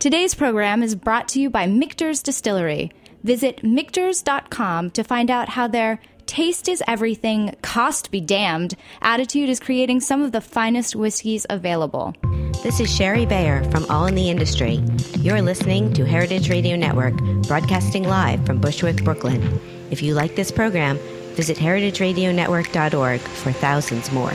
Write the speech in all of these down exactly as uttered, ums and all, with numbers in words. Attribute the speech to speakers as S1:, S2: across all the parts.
S1: Today's program is brought to you by Michter's Distillery. Visit Michters dot com to find out how their taste is everything, cost be damned attitude is creating some of the finest whiskeys available.
S2: This is Sherry Bayer from All in the Industry. You're listening to Heritage Radio Network, broadcasting live from Bushwick, Brooklyn. If you like this program, visit heritage radio network dot org for thousands more.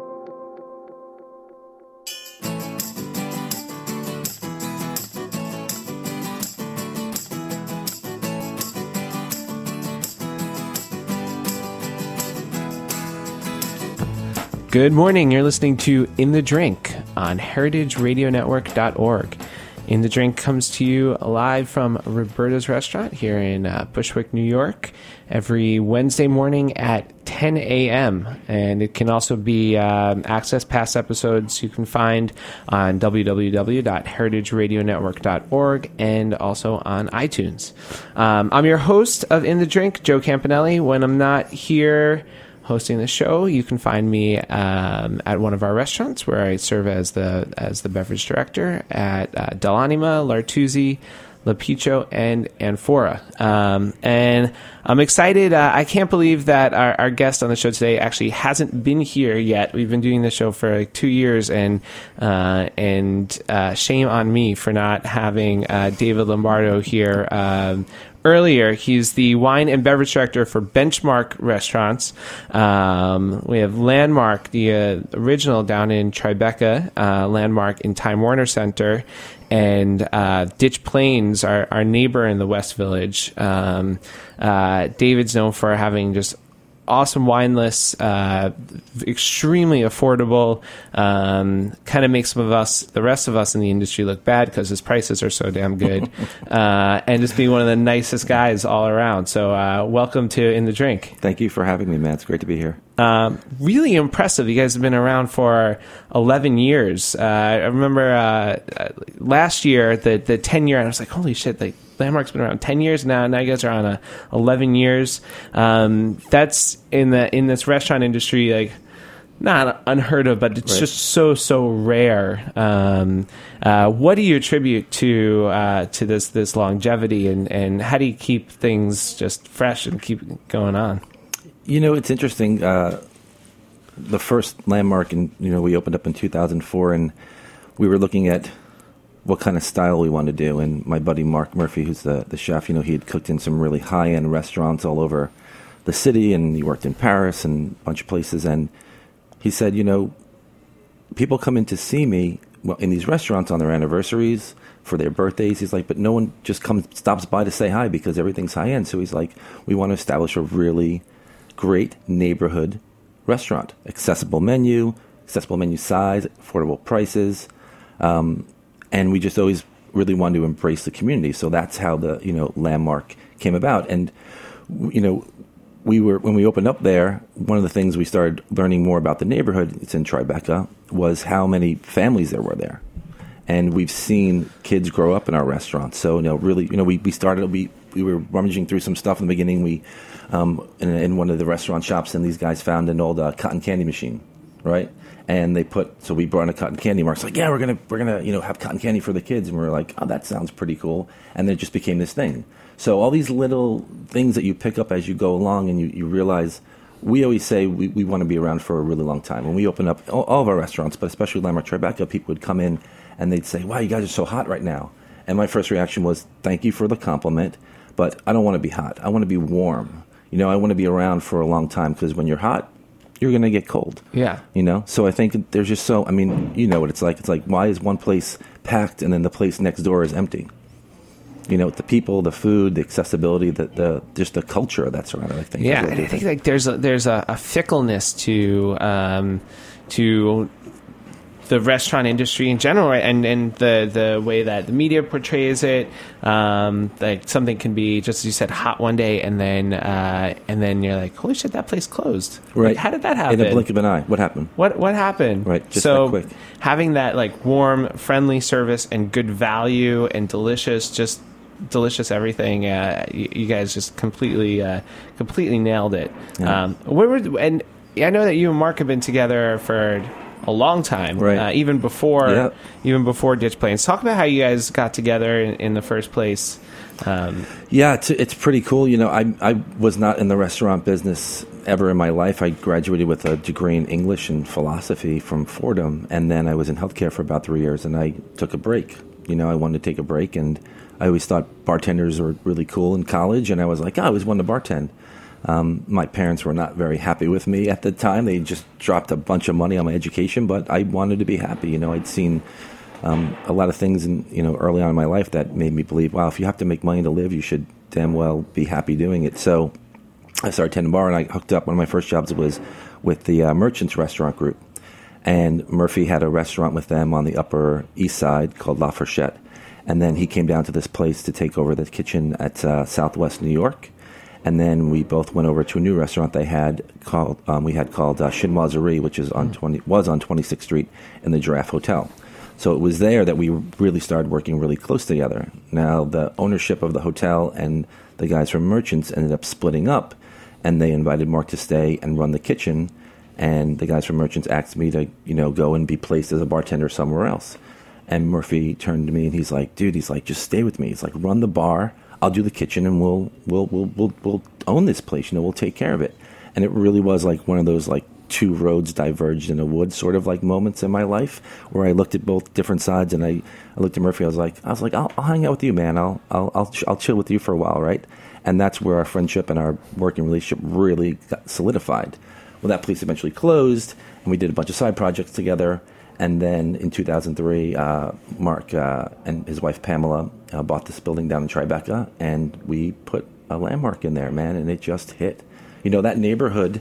S3: Good morning. You're listening to In the Drink on heritage radio network dot org. In the Drink comes to you live from Roberta's Restaurant here in uh, Bushwick, New York, every Wednesday morning at ten a.m. And it can also be um, access past episodes you can find on w w w dot heritage radio network dot org and also on iTunes. Um, I'm your host of In the Drink, Joe Campanelli. When I'm not here hosting the show, you can find me um, at one of our restaurants where I serve as the as the beverage director at uh, Dell'Anima, L'Artusi, La Piccio, and Anfora. Um, and I'm excited. Uh, I can't believe that our, our guest on the show today actually hasn't been here yet. We've been doing the show for like two years, and uh, and uh, shame on me for not having uh, David Lombardo here um, earlier. He's the wine and beverage director for Benchmark Restaurants. Um, we have Landmark, the uh, original down in Tribeca, uh, Landmark in Time Warner Center, and uh, Ditch Plains, our, our neighbor in the West Village. Um, uh, David's known for having just awesome wine lists, uh, extremely affordable, um, kind of makes some of us, the rest of us in the industry, look bad because his prices are so damn good, uh, and just being one of the nicest guys all around. So uh, welcome to In the Drink.
S4: Thank you for having me, man. It's great to be here.
S3: Um, really impressive. You guys have been around for eleven years. Uh, I remember uh, last year, the the ten year, and I was like, holy shit, like, Landmark's been around ten years now. Now you guys are on a eleven years. Um, that's in the in this restaurant industry, like, not unheard of, but it's right. just so so rare. Um, uh, what do you attribute to uh, to this this longevity, and, and how do you keep things just fresh and keep going on?
S4: You know, it's interesting. Uh, the first Landmark, and you know, we opened up in two thousand four, and we were looking at what kind of style we wanted to do. And my buddy Mark Murphy, who's the, the chef, you know, he had cooked in some really high-end restaurants all over the city, and he worked in Paris and a bunch of places. And he said, you know, people come in to see me well, in these restaurants on their anniversaries, for their birthdays. He's like, but no one just comes, stops by to say hi because everything's high-end. So he's like, we want to establish a really great neighborhood restaurant. Accessible menu, accessible menu size, affordable prices. Um, And we just always really wanted to embrace the community. So that's how the, you know, Landmark came about. And, you know, we were, when we opened up there, one of the things we started learning more about the neighborhood, it's in Tribeca, was how many families there were there. And we've seen kids grow up in our restaurants. So, you know, really, you know, we, we started, we, we were rummaging through some stuff in the beginning. We, um, in, in one of the restaurant shops, and these guys found an old uh, cotton candy machine, right? And they put, so we brought in a cotton candy. Mark's like, yeah, we're gonna we're gonna you know have cotton candy for the kids, and we were like, oh, that sounds pretty cool. And then it just became this thing. So all these little things that you pick up as you go along, and you, you realize, we always say we, we want to be around for a really long time. When we open up all, all of our restaurants, but especially Landmark Tribeca, people would come in and they'd say, wow, you guys are so hot right now. And my first reaction was, thank you for the compliment, but I don't want to be hot. I want to be warm. You know, I want to be around for a long time, because when you're hot, you're going to get cold.
S3: Yeah.
S4: You know? So I think there's just so, I mean, you know what it's like. It's like, why is one place packed and then the place next door is empty? You know, the people, the food, the accessibility, the, the just the culture that's around it, I think.
S3: Yeah, and I think like there's a, there's a, a fickleness to um, to the restaurant industry in general, right? and and the the way that the media portrays it. Um, like something can be, just as you said, hot one day, and then uh, and then you're like, holy shit, that place closed.
S4: Right?
S3: Like, how did that happen?
S4: In a blink of an eye. What happened?
S3: What what happened?
S4: Right. Just
S3: so
S4: that quick.
S3: Having that like warm, friendly service and good value and delicious, just delicious everything. Uh, you, you guys just completely uh, completely nailed it.
S4: Yeah.
S3: Um, where were and I know that you and Mark have been together for a long time,
S4: right.
S3: uh, even before
S4: yeah.
S3: even before Ditch Planes. Talk about how you guys got together in, in the first place. Um,
S4: yeah, it's, it's pretty cool. You know, I I was not in the restaurant business ever in my life. I graduated with a degree in English and philosophy from Fordham, and then I was in healthcare for about three years, and I took a break. You know, I wanted to take a break, and I always thought bartenders were really cool in college, and I was like, oh, I always wanted to bartend. Um, my parents were not very happy with me at the time. They just dropped a bunch of money on my education, but I wanted to be happy. You know, I'd seen um, a lot of things in, you know, early on in my life that made me believe, wow, if you have to make money to live, you should damn well be happy doing it. So I started tending bar, and I hooked up. One of my first jobs was with the uh, Merchants Restaurant Group. And Murphy had a restaurant with them on the Upper East Side called La Fourchette. And then he came down to this place to take over the kitchen at uh, Southwest New York. And then we both went over to a new restaurant they had called um, we had called uh, Chinoiserie, which is on twenty was on twenty-sixth Street in the Giraffe Hotel. So it was there that we really started working really close together. Now the ownership of the hotel and the guys from Merchants ended up splitting up, and they invited Mark to stay and run the kitchen. And the guys from Merchants asked me to, you know, go and be placed as a bartender somewhere else. And Murphy turned to me and he's like, dude, he's like, just stay with me. He's like, run the bar. I'll do the kitchen, and we'll we'll we'll we'll we'll own this place. You know, we'll take care of it. And it really was like one of those like two roads diverged in a wood sort of like moments in my life where I looked at both different sides, and I, I looked at Murphy. I was like, I was like, I'll, I'll hang out with you, man. I'll I'll I'll, ch- I'll chill with you for a while, right? And that's where our friendship and our working relationship really got solidified. Well, that place eventually closed, and we did a bunch of side projects together. And then in two thousand three, uh, Mark uh, and his wife Pamela uh, bought this building down in Tribeca, and we put a landmark in there, man, and it just hit. You know, that neighborhood,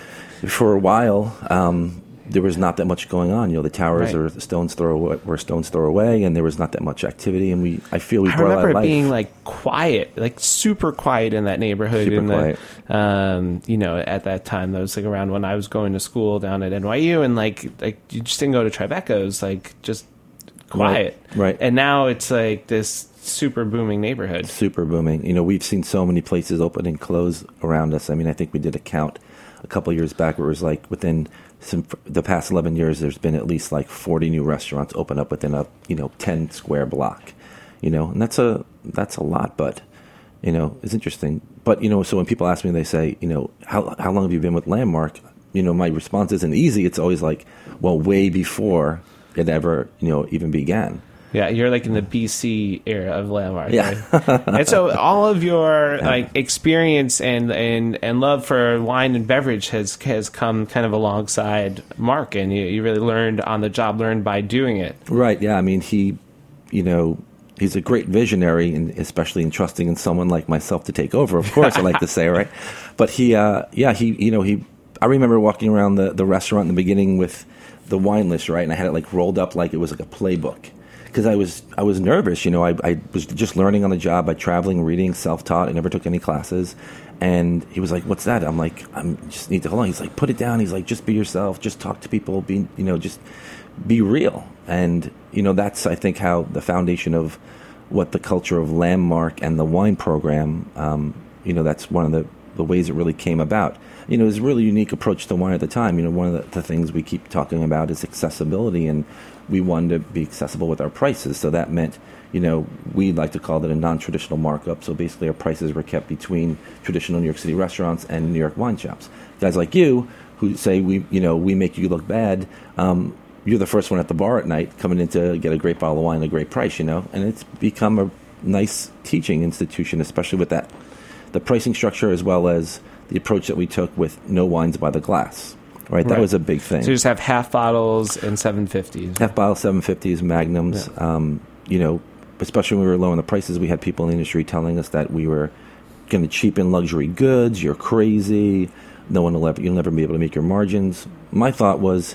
S4: for a while, um, there was not that much going on. You know, the towers
S3: Right.
S4: are a stone's throw away, were a stone's throw away, and there was not that much activity. And we, I feel we
S3: I
S4: brought a lot
S3: remember
S4: of
S3: it
S4: life.
S3: being like quiet, like super quiet in that neighborhood.
S4: Super
S3: in the,
S4: quiet.
S3: Um, you know, at that time, that was like around when I was going to school down at N Y U, and like, like you just didn't go to Tribeca. It was like just quiet.
S4: Right, right.
S3: And now it's like this super booming neighborhood.
S4: Super booming. You know, we've seen so many places open and close around us. I mean, I think we did a count a couple of years back where it was like within some, the past eleven years, there's been at least like forty new restaurants open up within a, you know, ten square block, you know, and that's a, that's a lot, but, you know, it's interesting. But, you know, so when people ask me, they say, you know, how, how long have you been with Landmark? You know, my response isn't easy. It's always like, well, way before it ever, you know, even began.
S3: Yeah, you're like in the B C era of Landmark.
S4: Yeah.
S3: Right? And so all of your like experience and, and, and love for wine and beverage has has come kind of alongside Mark, and you, you really learned on the job, learned by doing it.
S4: Right, yeah. I mean, he, you know, he's a great visionary, and especially in trusting in someone like myself to take over, of course, I like to say, right? But he, uh, yeah, he, you know, he, I remember walking around the, the restaurant in the beginning with the wine list, right? And I had it like rolled up like it was like a playbook. Because I was I was nervous, you know. I, I was just learning on the job by traveling, reading, self-taught. I never took any classes. And he was like, "What's that?" I'm like, "I just need to hold on." He's like, "Put it down." He's like, "Just be yourself. Just talk to people. Be you know, just be real." And you know, that's I think how the foundation of what the culture of Landmark and the wine program. Um, you know, that's one of the, the ways it really came about. You know, it was a really unique approach to wine at the time. You know, one of the, the things we keep talking about is accessibility, and we wanted to be accessible with our prices. So that meant, you know, we like to call it a non-traditional markup. So basically our prices were kept between traditional New York City restaurants and New York wine shops. Guys like you who say, we, you know, we make you look bad, um, you're the first one at the bar at night coming in to get a great bottle of wine at a great price, you know. And it's become a nice teaching institution, especially with that. The pricing structure as well as the approach that we took with no wines by the glass. Right, that
S3: Right.
S4: was a big thing.
S3: So you just have half bottles and seven fifties.
S4: Half bottle seven fifties, Magnums.
S3: Yeah.
S4: Um, you know, especially when we were low on the prices, we had people in the industry telling us that we were going to cheapen luxury goods. You're crazy. No one will ever, you'll never be able to make your margins. My thought was,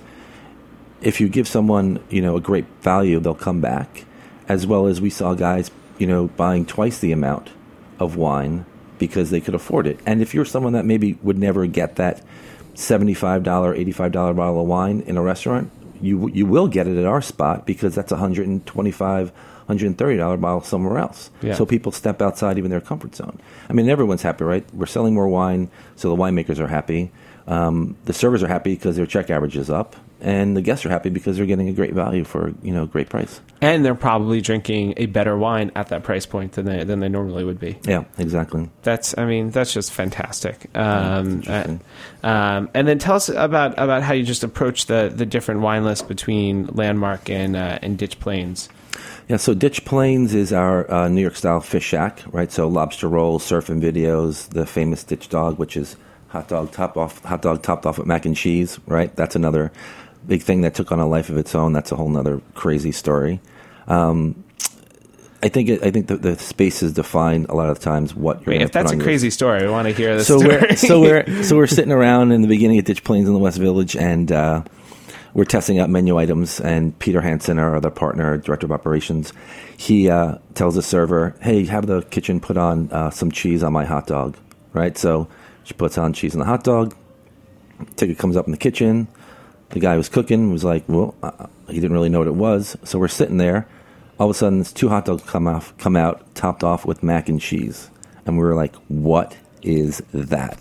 S4: if you give someone, you know, a great value, they'll come back. As well as we saw guys, you know, buying twice the amount of wine because they could afford it. And if you're someone that maybe would never get that seventy-five dollars, eighty-five dollars bottle of wine in a restaurant, you you will get it at our spot because that's a one hundred twenty-five dollars, one hundred thirty dollars bottle somewhere else.
S3: Yeah.
S4: So people step outside even their comfort zone. I mean, everyone's happy, right? We're selling more wine, so the winemakers are happy. Um, the servers are happy because their check average is up. and the guests are happy because they're getting a great value for, you know, great price.
S3: And they're probably drinking a better wine at that price point than they than they normally would be.
S4: Yeah, exactly.
S3: That's, I mean, that's just fantastic. Um, uh, um, and then tell us about, about how you just approach the, the different wine lists between Landmark and uh, and Ditch Plains.
S4: Yeah, so Ditch Plains is our uh, New York style fish shack, right? So lobster rolls, surfing videos, the famous Ditch Dog, which is hot dog top off, hot dog topped off with mac and cheese, right? That's another big thing that took on a life of its own. That's a whole nother crazy story. Um, I think it, I think the, the spaces define a lot of times what you're.
S3: Wait, if that's a crazy your... story, we want to hear this.
S4: So
S3: story.
S4: we're so we're so we're sitting around in the beginning at Ditch Plains in the West Village, and uh, we're testing out menu items. And Peter Hansen, our other partner, director of operations, he uh, tells the server, "Hey, have the kitchen put on uh, some cheese on my hot dog." Right, so she puts on cheese on the hot dog. Ticket comes up in the kitchen. The guy who was cooking was like, well, uh, he didn't really know what it was. So we're sitting there. All of a sudden, two hot dogs come off, come out, topped off with mac and cheese. And we were like, what is that?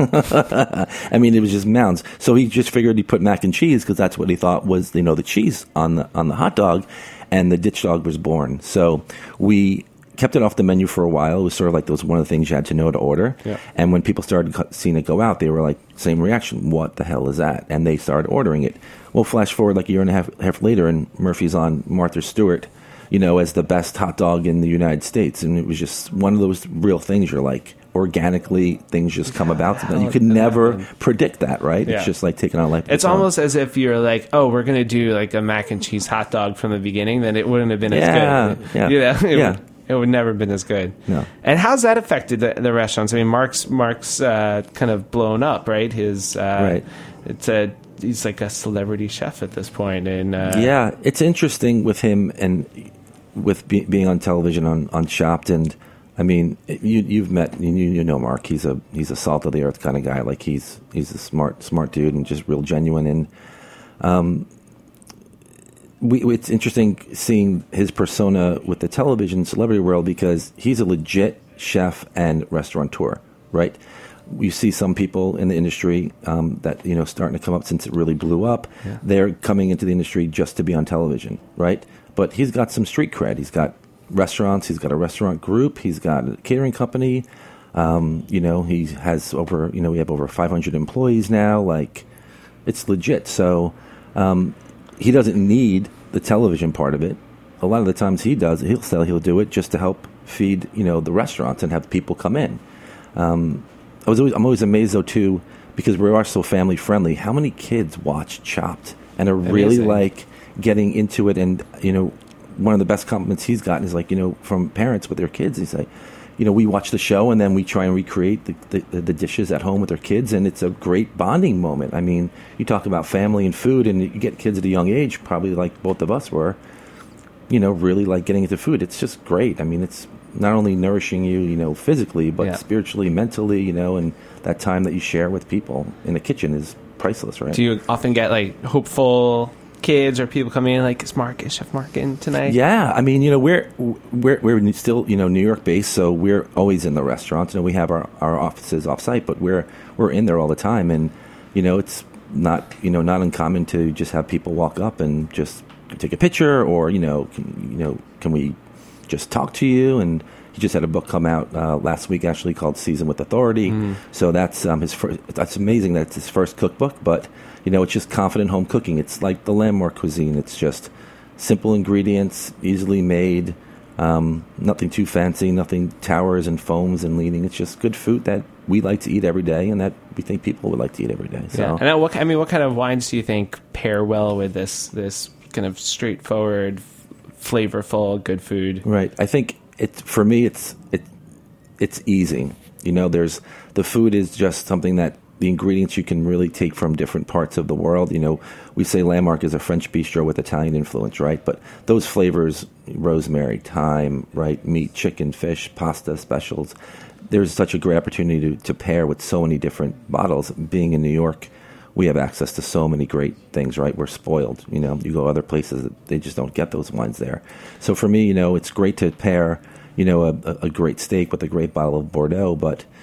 S4: I mean, it was just mounds. So he just figured he put mac and cheese because that's what he thought was, you know, the cheese on the on the hot dog. And the Ditch Dog was born. So we kept it off the menu for a while. It was sort of like, that was one of the things you had to know to order. Yeah. And when people started seeing it go out, they were like, same reaction, what the hell is that? And they started ordering it. Well, flash forward like a year and a half, half later, and Murphy's on Martha Stewart, you know, as the best hot dog in the United States. And it was just one of those real things you're like, organically, things just come about. You could never predict that, right? Yeah. It's just like taking on life.
S3: It's almost as if you're like, oh, we're going to do like a mac and cheese hot dog from the beginning, then it wouldn't have been
S4: yeah,
S3: as good.
S4: Yeah,
S3: you know? it
S4: yeah.
S3: Would, it would never have been as good.
S4: No.
S3: And how's that affected the, the restaurants? I mean, Mark's Mark's uh, kind of blown up, right? His uh,
S4: right.
S3: It's a he's like a celebrity chef at this point, and uh,
S4: yeah, it's interesting with him and with be, being on television on on Chopped. And I mean, you you've met you you know Mark. He's a he's a salt of the earth kind of guy. Like he's he's a smart smart dude and just real genuine. And um. We, it's interesting seeing his persona with the television celebrity world because he's a legit chef and restaurateur, right? You see some people in the industry um, that, you know, starting to come up since it really blew up. Yeah. They're coming into the industry just to be on television, right? But he's got some street cred. He's got restaurants. He's got a restaurant group. He's got a catering company. Um, you know, he has over, you know, we have over five hundred employees now. Like, it's legit. So, um, he doesn't need the television part of it. A lot of the times he does, he'll say he'll do it just to help feed, you know, the restaurants and have people come in. Um, I was always, I'm always amazed though too, because we are so family friendly. How many kids watch Chopped and are really Amazing. like getting into it? And you know, one of the best compliments he's gotten is like, you know, from parents with their kids. He's like, you know, we watch the show and then we try and recreate the, the, the dishes at home with their kids, and it's a great bonding moment. I mean, you talk about family and food, and you get kids at a young age, probably like both of us were, you know, really like getting into food. It's just great. I mean, it's not only nourishing you, you know, physically, but yeah. spiritually, mentally, you know, and that time that you share with people in the kitchen is priceless, right?
S3: Do you often get like hopeful kids or people coming in like, is Mark, is Chef Mark in tonight?
S4: Yeah, I mean, you know, we're we're we're still, you know, New York based, so we're always in the restaurants. You know, we have our, our offices off site, but we're we're in there all the time, and you know, it's not you know not uncommon to just have people walk up and just take a picture, or you know, can, you know, can we just talk to you? And he just had a book come out uh, last week, actually, called Season with Authority. Mm. So that's um, his first. That's amazing. That's his first cookbook, but. You know, it's just confident home cooking. It's like the Landmark cuisine. It's just simple ingredients, easily made, um, nothing too fancy, nothing towers and foams and leaning. It's just good food that we like to eat every day and that we think people would like to eat every day. So.
S3: Yeah. And what, I mean, what kind of wines do you think pair well with this this kind of straightforward, flavorful, good food?
S4: Right. I think it for me, it's it it's easy. You know, there's the food is just something that. The ingredients you can really take from different parts of the world. You know, we say Landmark is a French bistro with Italian influence, right? But those flavors, rosemary, thyme, right, meat, chicken, fish, pasta, specials, there's such a great opportunity to, to pair with so many different bottles. Being in New York, we have access to so many great things, right? We're spoiled. You know, you go other places, they just don't get those wines there. So for me, you know, it's great to pair, you know, a, a great steak with a great bottle of Bordeaux, but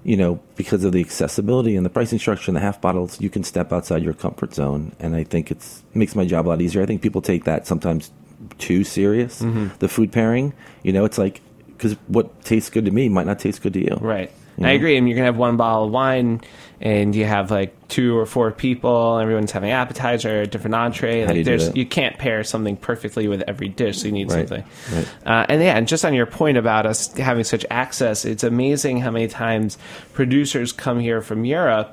S4: you know, because of the accessibility and the pricing structure and the half bottles, you can step outside your comfort zone. And I think it's makes my job a lot easier. I think people take that sometimes too serious, mm-hmm. the food pairing. You know, it's like, because what tastes good to me might not taste good to you.
S3: Right.
S4: You know?
S3: I agree. I mean, you can have one bottle of wine and you have like two or four people, everyone's having appetizer, a different entree.
S4: How
S3: like
S4: do you do
S3: there's
S4: that?
S3: You can't pair something perfectly with every dish, so you need
S4: Right.
S3: something.
S4: Right.
S3: Uh, and yeah, and just on your point about us having such access, it's amazing how many times producers come here from Europe.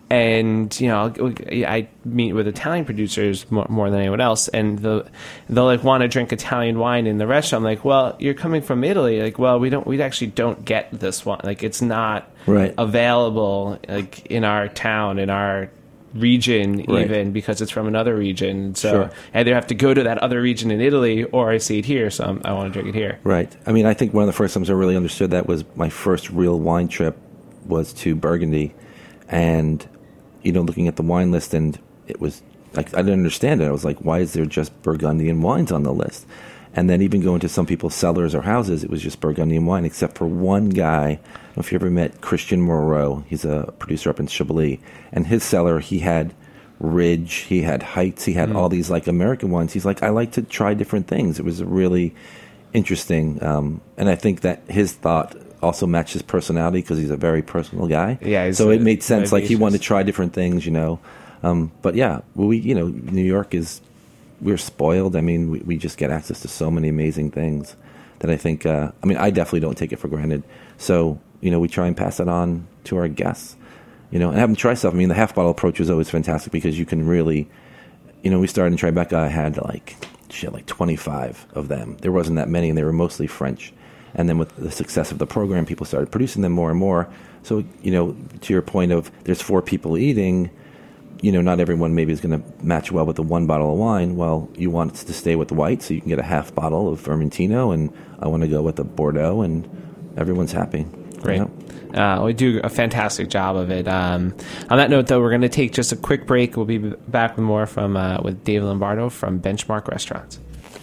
S3: And, you know, I meet with Italian producers more, more than anyone else, and they'll, they'll like want to drink Italian wine in the restaurant. I'm like, well, you're coming from Italy. Like, well, we don't, we actually don't get this one. Like, it's not
S4: Right.
S3: available like in our town, in our region,
S4: Right.
S3: even because it's from another region. So
S4: Sure.
S3: I either have to go to that other region in Italy, or I see it here, so I'm, I want to drink it here.
S4: Right. I mean, I think one of the first times I really understood that was my first real wine trip was to Burgundy, and you know, looking at the wine list, and it was like I didn't understand it. I was like, why is there just Burgundian wines on the list? And then even going to some people's cellars or houses, it was just Burgundian wine, except for one guy. I don't know if you ever met Christian Moreau. He's a producer up in Chablis, and his cellar, he had Ridge, he had Heights, he had mm. all these like American wines. He's like, I like to try different things. It was really interesting, um, and I think that his thought also matched his personality because he's a very personal guy.
S3: Yeah,
S4: so it made sense.
S3: vivacious.
S4: Like he wanted to try different things, you know. Um, but yeah, we, you know, New York is we're spoiled. I mean, we, we just get access to so many amazing things that I think. Uh, I mean, I definitely don't take it for granted. So you know, we try and pass that on to our guests, you know, and have them try stuff. I mean, the half bottle approach is always fantastic because you can really, you know, we started in Tribeca. I had like shit, like twenty-five of them. There wasn't that many, and they were mostly French. And then with the success of the program, people started producing them more and more. So, you know, to your point of there's four people eating, you know, not everyone maybe is going to match well with the one bottle of wine. Well, you want it to stay with the white, so you can get a half bottle of Vermentino, and I want to go with the Bordeaux, and everyone's happy.
S3: Great.
S4: You know?
S3: Uh, we do a fantastic job of it. Um, on that note, though, we're going to take just a quick break. We'll be back with more from uh, with Dave Lombardo from Benchmark Restaurants.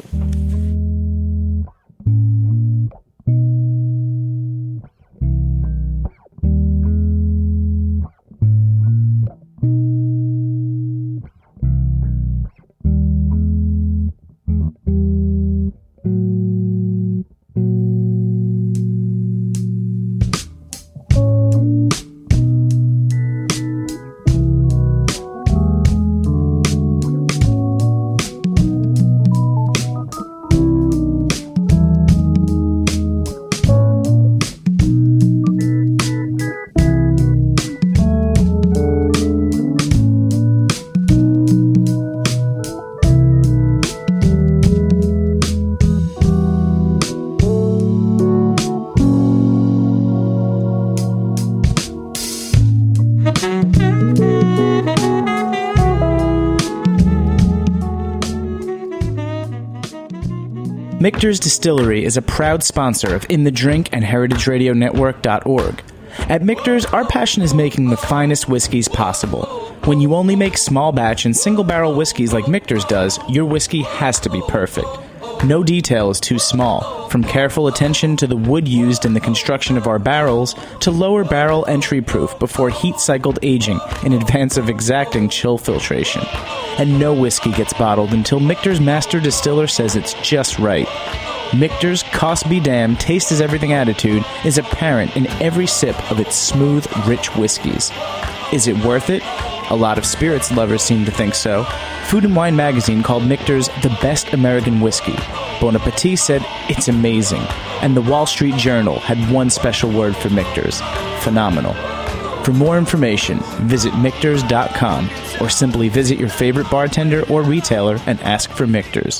S5: Michter's Distillery is a proud sponsor of In the Drink and heritage radio network dot org. At Michter's, our passion is making the finest whiskeys possible. When you only make small batch and single barrel whiskeys like Michter's does, your whiskey has to be perfect. No detail is too small, from careful attention to the wood used in the construction of our barrels to lower barrel entry proof before heat-cycled aging in advance of exacting chill filtration. And no whiskey gets bottled until Michter's master distiller says it's just right. Michter's cost be damned, taste is everything attitude is apparent in every sip of its smooth, rich whiskeys. Is it worth it? A lot of spirits lovers seem to think so. Food and Wine magazine called Michter's the best American whiskey. Bon Appetit said it's amazing. And the Wall Street Journal had one special word for Michter's: phenomenal. For more information, visit Michters dot com or simply visit your favorite bartender or retailer and ask for Michter's.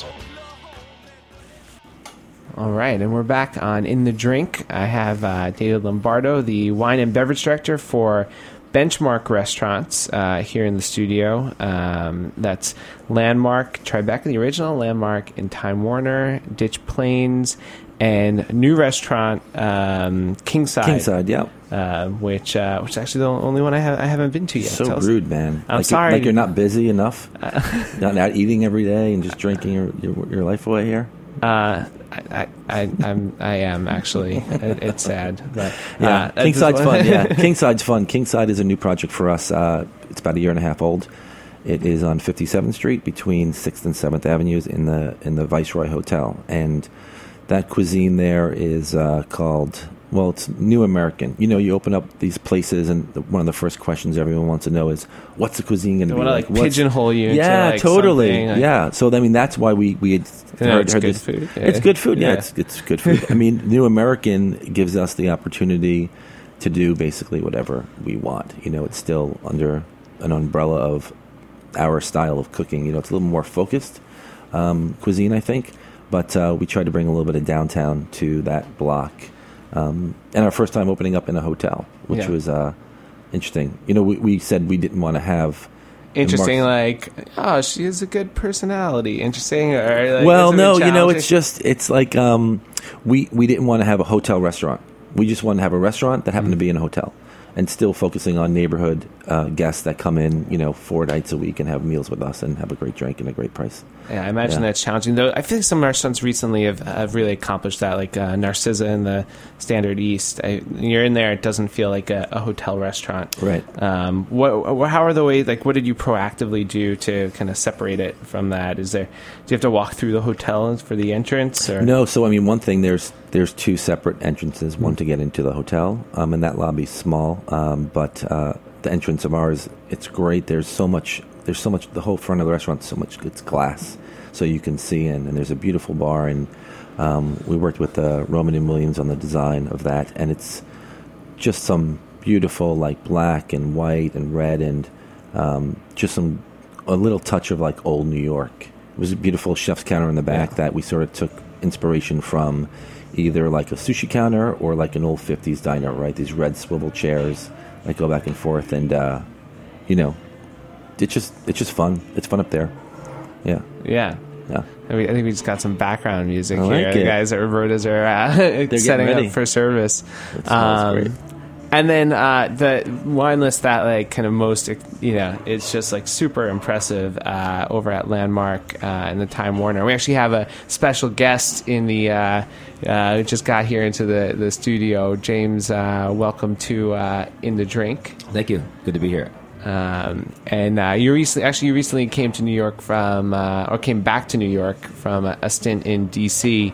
S3: All right, and we're back on In the Drink. I have uh, David Lombardo, the wine and beverage director for Benchmark Restaurants, uh, here in the studio. Um, that's Landmark, Tribeca, the original Landmark in Time Warner, Ditch Plains, and new restaurant um, Kingside.
S4: Kingside, yeah.
S3: Uh, which uh, which is actually the only one I, have, I haven't been to yet.
S4: So
S3: Tell us-
S4: rude, man.
S3: I'm
S4: like
S3: sorry.
S4: You're, like you're not busy enough, not out eating every day and just drinking your, your, your life away here.
S3: Uh, I, I, I'm, I am actually. It, it's sad, but
S4: yeah,
S3: uh,
S4: Kingside's fun. Yeah, Kingside's fun. Kingside is a new project for us. Uh, it's about a year and a half old. It is on fifty-seventh Street between sixth and seventh Avenues in the in the Viceroy Hotel, and that cuisine there is uh, called. Well, it's New American. You know, you open up these places, and the, one of the first questions everyone wants to know is, "What's the cuisine going to be
S3: like?"
S4: like?
S3: Pigeonhole you.
S4: Yeah,
S3: into like
S4: totally.
S3: like,
S4: yeah. So I mean, that's why we we had
S3: you know,
S4: heard,
S3: it's
S4: heard
S3: good
S4: this.
S3: food. Yeah.
S4: It's good food. Yeah,
S3: yeah.
S4: it's it's good food. I mean, New American gives us the opportunity to do basically whatever we want. You know, it's still under an umbrella of our style of cooking. You know, it's a little more focused um, cuisine, I think. But uh, we tried to bring a little bit of downtown to that block. Um, and our first time opening up in a hotel, which
S3: yeah.
S4: was uh, interesting. You know, we, we said we didn't want to have...
S3: Interesting, like, oh, she has a good personality. Interesting. Or like,
S4: well, no, you know, it's just, it's like um, we, we didn't want to have a hotel restaurant. We just wanted to have a restaurant that happened mm-hmm. to be in a hotel. And still focusing on neighborhood uh, guests that come in, you know, four nights a week and have meals with us and have a great drink and a great price.
S3: Yeah, I imagine
S4: yeah.
S3: that's challenging. Though I feel like some restaurants recently have, have really accomplished that, like uh, Narcissa in the Standard East. I, you're in there, it doesn't feel like a, a hotel restaurant.
S4: Right.
S3: Um, what, how are the ways? Like, what did you proactively do to kind of separate it from that? Is there? Do you have to walk through the hotel for the entrance? Or?
S4: No. So I mean, one thing there's there's two separate entrances. One to get into the hotel, um, and that lobby's small, um, but uh, the entrance of ours, it's great. There's so much. There's so much. The whole front of the restaurant, so much. It's glass, so you can see in. And there's a beautiful bar, and um, we worked with uh, Roman and Williams on the design of that, and it's just some beautiful, like black and white and red, and um, just some a little touch of like old New York. It was a beautiful chef's counter in the back yeah. that we sort of took inspiration from, either like a sushi counter or like an old fifties diner. Right, these red swivel chairs that go back and forth, and uh, you know. It's just it's just fun. It's fun up there. Yeah.
S3: Yeah.
S4: Yeah.
S3: I, mean, I think we just got some background music
S4: I like
S3: here.
S4: it.
S3: The guys at Roberta's are uh, setting up for service.
S4: That smells
S3: um,
S4: great.
S3: And then uh, the wine list that like kind of most, you know, it's just like super impressive uh, over at Landmark uh, and the Time Warner. We actually have a special guest in the, uh, uh, just got here into the, the studio. James, uh, welcome to uh, In the Drink.
S6: Thank you. Good to be here.
S3: Um, and uh, you recently, actually, you recently came to New York from, uh, or came back to New York from a, a stint in D C.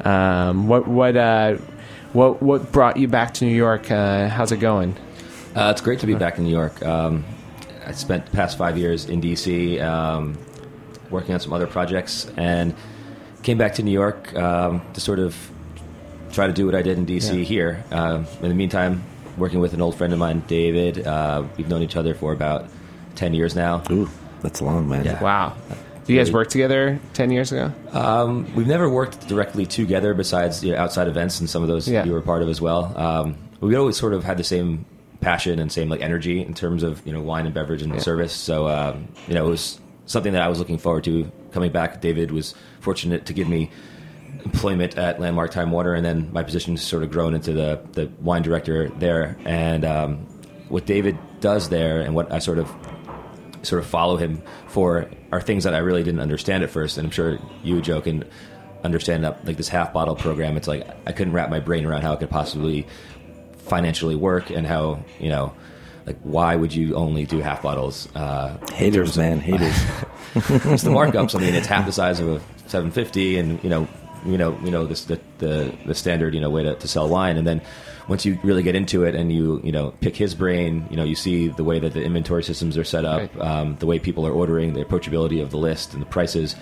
S3: Um, what what uh, what what brought you back to New York? Uh, how's it going?
S6: Uh, it's great to be back in New York. Um, I spent the past five years in D C, um, working on some other projects, and came back to New York um, to sort of try to do what I did in D C yeah. here. Um, in the meantime, working with an old friend of mine, David. Uh, we've known each other for about ten years now.
S4: Ooh, that's long, man.
S6: Yeah.
S3: Wow. Do you guys work together ten years ago?
S6: Um, we've never worked directly together besides you know, outside events, and some of those yeah. you were part of as well. Um, we always sort of had the same passion and same like energy in terms of you know wine and beverage and yeah. service. So um, you know it was something that I was looking forward to coming back. David was fortunate to give me employment at Landmark Time Warner, and then my position has sort of grown into the, the wine director there. And um, what David does there and what I sort of sort of follow him for are things that I really didn't understand at first. And I'm sure you, Joe, can understand that like this half bottle program. It's like I couldn't wrap my brain around how it could possibly financially work, and how, you know, like why would you only do half bottles? Uh,
S4: haters, man, haters.
S6: It's the markups. I mean, it's half the size of a seven fifty, and you know, you know, you know, this, the, the the standard, you know, way to, to sell wine. And then once you really get into it and you, you know, pick his brain, you know, you see the way that the inventory systems are set up, right. um, the way people are ordering, the approachability of the list and the prices,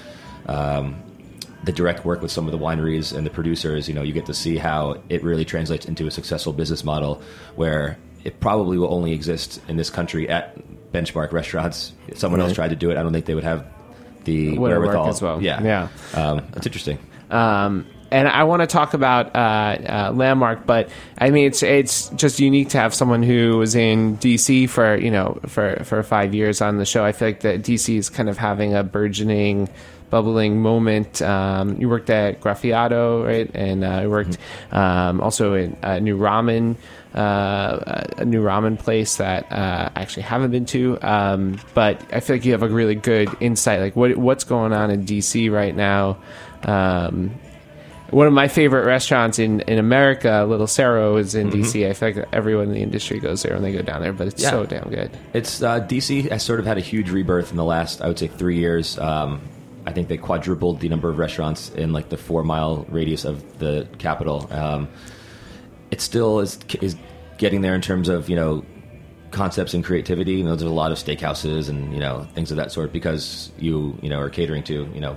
S6: um, the direct work with some of the wineries and the producers. You know, you get to see how it really translates into a successful business model where it probably will only exist in this country at benchmark restaurants. If someone right. else tried to do it, I don't think they would have the
S3: would
S6: wherewithal
S3: as well.
S6: Yeah,
S3: yeah,
S6: um, it's interesting.
S3: Um, and I want to talk about uh, uh, Landmark, but I mean, it's it's just unique to have someone who was in D C for you know for, for five years on the show. I feel like that D C is kind of having a burgeoning, bubbling moment. Um, you worked at Graffiato, right? And uh, you worked um, also in a new ramen, uh, a new ramen place that uh, I actually haven't been to. Um, but I feel like you have a really good insight. Like what what's going on in D C right now. Um, one of my favorite restaurants in, in America, Little Cerro, is in mm-hmm. D C. I feel like everyone in the industry goes there when they go down there, but it's yeah. so damn good.
S6: It's uh, D C has sort of had a huge rebirth in the last, I would say, three years. Um, I think they quadrupled the number of restaurants in like the four mile radius of the capital. Um, it still is is getting there in terms of, you know, concepts and creativity. You know, there's a lot of steakhouses and, you know, things of that sort because you, you know, are catering to, you know,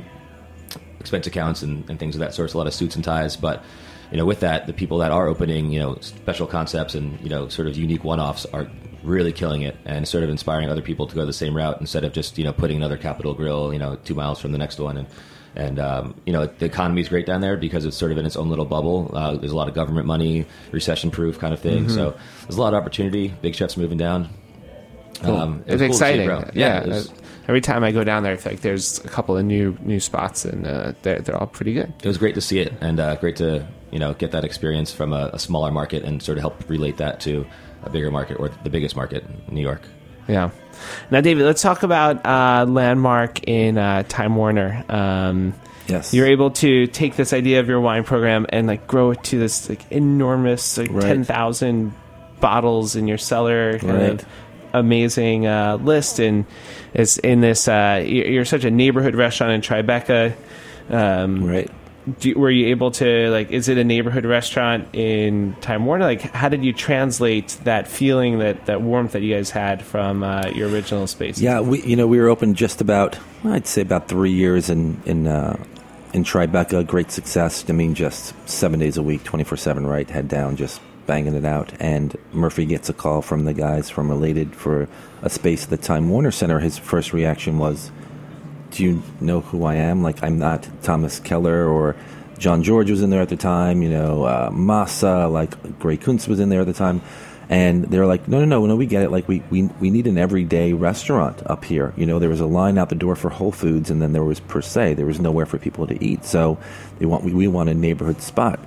S6: expense accounts and, and things of that sort. It's a lot of suits and ties, but you know, with that, the people that are opening, you know, special concepts and, you know, sort of unique one-offs are really killing it and sort of inspiring other people to go the same route instead of just, you know, putting another Capital Grille, you know, two miles from the next one. And, and um, you know, the economy is great down there because it's sort of in its own little bubble. Uh, there's a lot of government money, recession-proof kind of thing. Mm-hmm. So there's a lot of opportunity. Big chefs moving down.
S3: Cool. Um, it
S6: it's
S3: cool exciting.
S6: Yeah.
S3: yeah
S6: it was,
S3: every time I go down there, I feel like there's a couple of new new spots, and uh, they're they're all pretty good.
S6: It was great to see it, and uh, great to you know get that experience from a, a smaller market and sort of help relate that to a bigger market or the biggest market, New York.
S3: Yeah. Now, David, let's talk about uh, Landmark in uh, Time Warner. Um,
S4: yes,
S3: you're able to take this idea of your wine program and like grow it to this like enormous like right. ten thousand bottles in your cellar. Kind
S4: right.
S3: of amazing uh, list, and it's in this. Uh, you're such a neighborhood restaurant in Tribeca, um,
S4: right?
S3: Do, were you able to like? Is it a neighborhood restaurant in Time Warner? Like, how did you translate that feeling, that, that warmth that you guys had from uh, your original space?
S4: Yeah, we you know we were open just about I'd say about three years in in uh, in Tribeca. Great success. I mean, just seven days a week, twenty-four seven, right? Head down, just banging it out. And Murphy gets a call from the guys from Related for a space at the Time Warner Center. His first reaction was, do you know who I am? Like, I'm not Thomas Keller, or John George was in there at the time, you know, uh, Masa, like Gray Kuntz was in there at the time. And they're like, no, no, no, no, we get it. Like, we, we, we need an everyday restaurant up here. You know, there was a line out the door for Whole Foods, and then there was Per Se. There was nowhere for people to eat. So they want we, we want a neighborhood spot.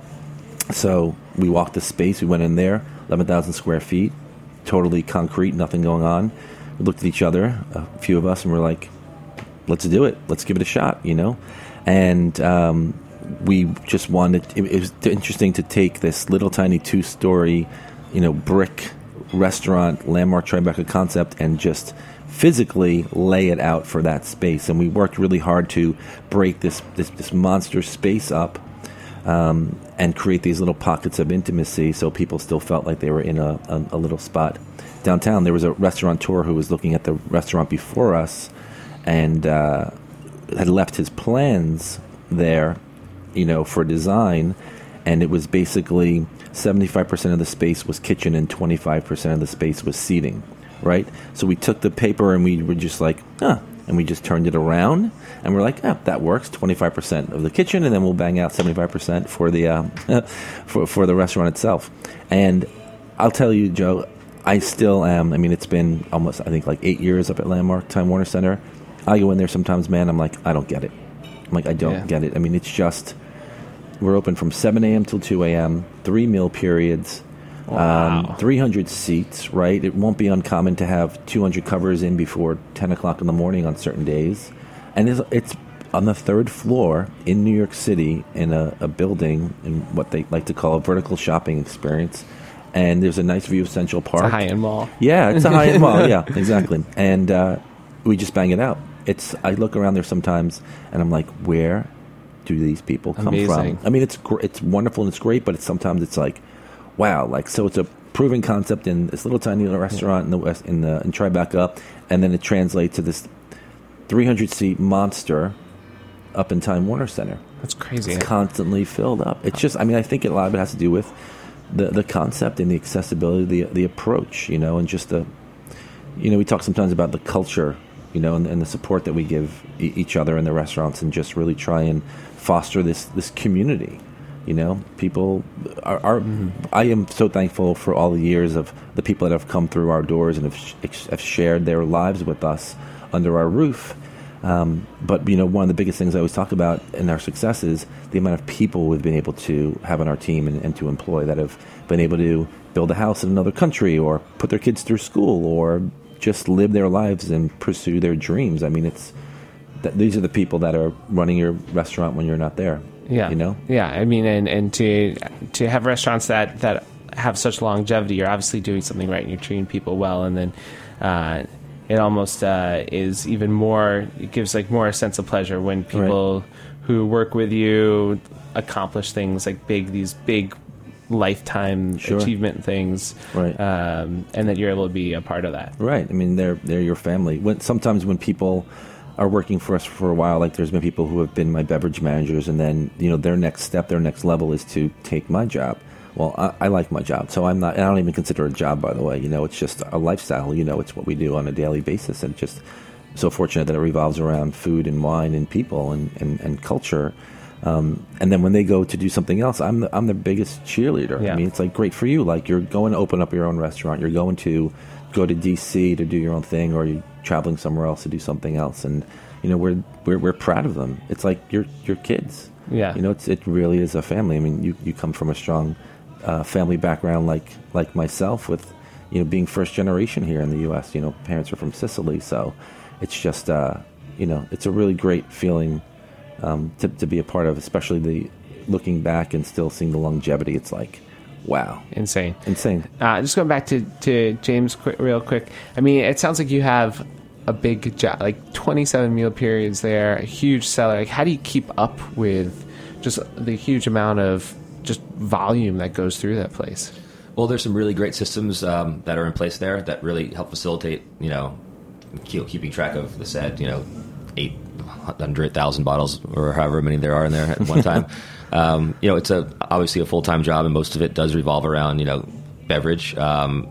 S4: So we walked the space. We went in there, eleven thousand square feet, totally concrete, nothing going on. We looked at each other, a few of us, and we're like, let's do it. Let's give it a shot, you know? And um, we just wanted, it, it was interesting to take this little tiny two-story, you know, brick restaurant, Landmark Tribeca concept, and just physically lay it out for that space. And we worked really hard to break this, this, this monster space up, Um, and create these little pockets of intimacy so people still felt like they were in a, a, a little spot. Downtown, there was a restaurateur who was looking at the restaurant before us and uh, had left his plans there, you know, for design, and it was basically seventy-five percent of the space was kitchen and twenty-five percent of the space was seating, right? So we took the paper and we were just like, huh, and we just turned it around, and we're like, yeah, that works. twenty-five percent of the kitchen, and then we'll bang out seventy-five percent for the uh, for for the restaurant itself. And I'll tell you, Joe, I still am. I mean, it's been almost, I think, like eight years up at Landmark Time Warner Center. I go in there sometimes, man. I'm like, I don't get it. I'm like, I don't yeah. get it. I mean, it's just we're open from seven a.m. till two a.m. Three meal periods.
S3: Wow.
S4: Um, three hundred seats, right? It won't be uncommon to have two hundred covers in before ten o'clock in the morning on certain days. And it's, it's on the third floor in New York City in a, a building in what they like to call a vertical shopping experience. And there's a nice view of Central Park.
S3: It's a high-end mall.
S4: Yeah, it's a high-end mall. Yeah, exactly. And uh, we just bang it out. It's I look around there sometimes, and I'm like, where do these people come
S3: Amazing.
S4: from? I mean, it's gr- it's wonderful and it's great, but it's sometimes it's like, wow, like so it's a proven concept in this little tiny little restaurant in the west in the in Tribeca, and then it translates to this three hundred seat monster up in Time Warner Center.
S3: That's crazy.
S4: It's constantly filled up. It's just, I mean, I think a lot of it has to do with the the concept and the accessibility, the the approach, you know, and just the, you know, we talk sometimes about the culture, you know, and, and the support that we give e- each other in the restaurants, and just really try and foster this this community. You know, people are. are mm-hmm. I am so thankful for all the years of the people that have come through our doors and have, sh- have shared their lives with us under our roof. Um, but, you know, one of the biggest things I always talk about in our success is the amount of people we've been able to have on our team and, and to employ that have been able to build a house in another country, or put their kids through school, or just live their lives and pursue their dreams. I mean, it's th- these are the people that are running your restaurant when you're not there.
S3: Yeah.
S4: You know?
S3: Yeah. I mean, and, and to to have restaurants that, that have such longevity, you're obviously doing something right and you're treating people well. And then uh, it almost uh, is even more, it gives like more a sense of pleasure when people right. who work with you accomplish things like big, these big lifetime sure. achievement things,
S4: right?
S3: Um, and that you're able to be a part of that,
S4: right? I mean, they're they're your family. When sometimes when people are working for us for a while, like there's been people who have been my beverage managers, and then you know their next step, their next level is to take my job. Well, I, I like my job, so I'm not. I don't even consider it a job, by the way. You know, it's just a lifestyle. You know, it's what we do on a daily basis, and just so fortunate that it revolves around food and wine and people and and, and culture. Um, and then when they go to do something else, I'm the, I'm the biggest cheerleader.
S3: Yeah.
S4: I mean, it's like great for you. Like you're going to open up your own restaurant. You're going to go to D C to do your own thing, or you're traveling somewhere else to do something else. And you know, we're we're we're proud of them. It's like your your kids.
S3: Yeah.
S4: You know, it's it really is a family. I mean, you, you come from a strong uh, family background, like like myself, with you know being first generation here in the U S. You know, parents are from Sicily, so it's just uh, you know, it's a really great feeling. Um, to, to be a part of, especially the looking back and still seeing the longevity. It's like, wow.
S3: Insane.
S4: Insane.
S3: Uh, just going back to, to James quick, real quick. I mean, it sounds like you have a big job, like twenty-seven meal periods there, a huge cellar. Like, how do you keep up with just the huge amount of just volume that goes through that place?
S6: Well, there's some really great systems um, that are in place there that really help facilitate, you know, keep, keeping track of the said, you know, eight hundred thousand bottles or however many there are in there at one time. um, you know, it's a obviously a full-time job, and most of it does revolve around, you know, beverage. Um,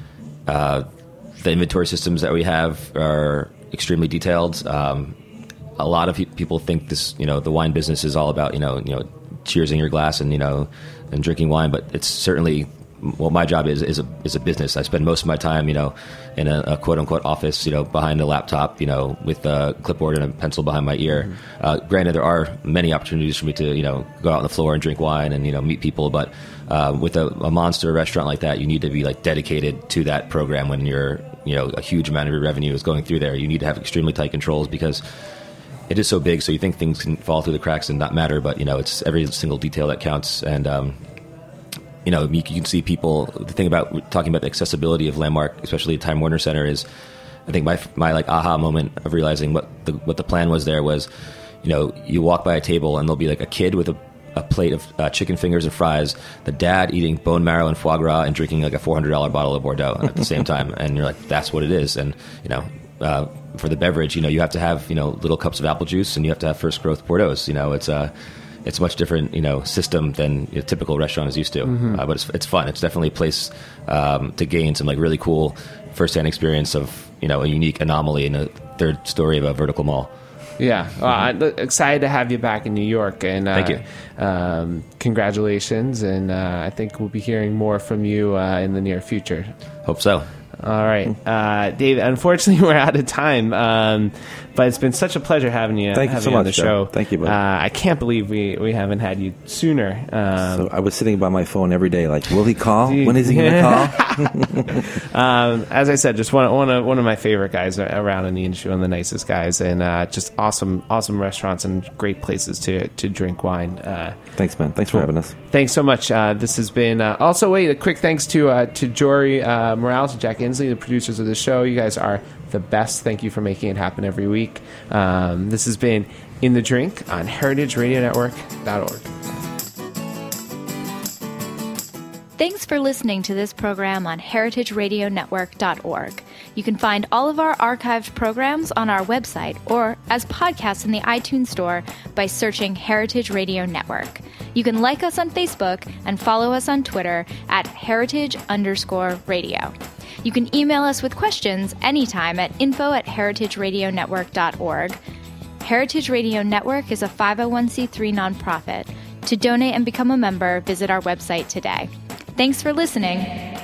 S6: uh, the inventory systems that we have are extremely detailed. Um, a lot of pe- people think this, you know, the wine business is all about, you know, you know, cheersing your glass and, you know, and drinking wine, but it's certainly, well, my job is is a is a business. I spend most of my time, you know, in a, a quote unquote office, you know, behind a laptop, you know, with a clipboard and a pencil behind my ear. Mm-hmm. Uh, granted, there are many opportunities for me to, you know, go out on the floor and drink wine and, you know, meet people. But uh, with a, a monster restaurant like that, you need to be like dedicated to that program when you're, you know, a huge amount of your revenue is going through there. You need to have extremely tight controls because it is so big. So you think things can fall through the cracks and not matter, but you know, it's every single detail that counts. And um, you know, you can see people, the thing about talking about the accessibility of Landmark, especially at Time Warner Center, is I think my my like aha moment of realizing what the what the plan was there was, you know, you walk by a table and there'll be like a kid with a, a plate of uh, chicken fingers and fries, the dad eating bone marrow and foie gras and drinking like a four hundred dollars bottle of Bordeaux at the same time. And you're like, that's what it is. And, you know, uh, for the beverage, you know, you have to have, you know, little cups of apple juice and you have to have first growth Bordeaux. You know, it's a, uh, It's a much different, you know, system than a typical restaurant is used to. Mm-hmm. Uh, but it's it's fun. It's definitely a place um, to gain some like really cool firsthand experience of, you know, a unique anomaly in a third story of a vertical mall.
S3: Yeah, well, I'm excited to have you back in New York, and uh,
S6: thank you.
S3: Um, congratulations, and uh, I think we'll be hearing more from you uh, in the near future.
S6: Hope so.
S3: All right, uh, David. Unfortunately, we're out of time, um, but it's been such a pleasure having you.
S4: Thank
S3: having
S4: you so
S3: you on
S4: much,
S3: the show.
S4: Joe. Thank you, buddy.
S3: Uh, I can't believe we, we haven't had you sooner. Um,
S4: so I was sitting by my phone every day, like, will he call? When is he going to call?
S3: um, as I said, just one one of one of my favorite guys around in the industry, one of the nicest guys, and uh, just awesome awesome restaurants and great places to to drink wine. Uh,
S4: Thanks, man. Thanks for having us.
S3: Thanks so much. Uh, this has been uh, also wait a quick thanks to uh, to Jory uh, Morales and Jack Inslee, the producers of the show. You guys are the best. Thank you for making it happen every week. Um, this has been In the Drink on heritage radio network dot org.
S1: Thanks for listening to this program on heritage radio network dot org. You can find all of our archived programs on our website or as podcasts in the iTunes Store by searching Heritage Radio Network. You can like us on Facebook and follow us on Twitter at heritage underscore radio. You can email us with questions anytime at info at heritage radio network dot org. Heritage Radio Network is a five oh one c three nonprofit. To donate and become a member, visit our website today. Thanks for listening.